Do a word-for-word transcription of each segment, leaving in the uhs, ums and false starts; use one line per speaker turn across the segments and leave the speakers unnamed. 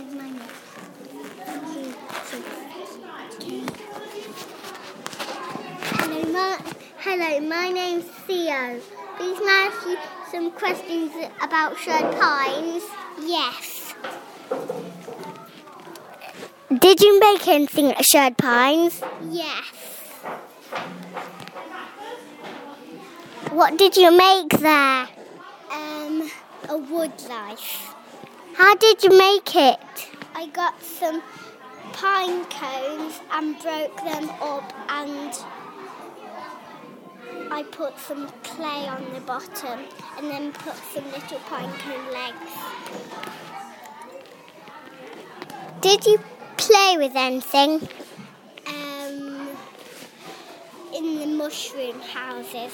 my name. Hello, my, hello, my name's Theo. Please may I ask you some questions about Sherwood Pines? Yes. Did you make anything at Sherwood Pines? Yes. What did you make there? Um, a wood life. How did you make it? I got some pine cones and broke them up, and I put some clay on the bottom and then put some little pine cone legs. Did you play with anything? Um, in the mushroom houses.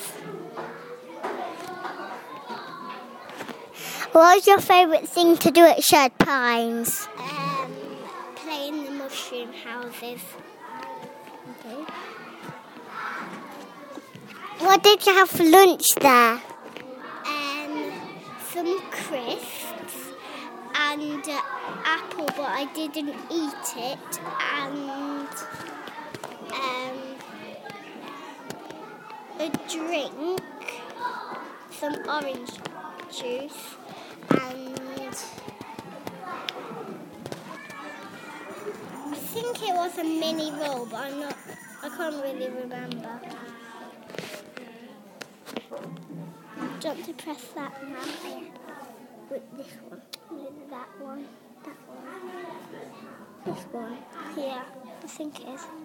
What was your favourite thing to do at Sherwood Pines? Um, play in the mushroom houses. Okay. What did you have for lunch there? Um, some crisps and uh, apple, but I didn't eat it, and um, a drink, some orange juice, and I think it was a mini roll, but I'm not, I can't really remember. Do you want to press that now? Yeah. With this one, with that one, that one, this one. Yeah, I think it is.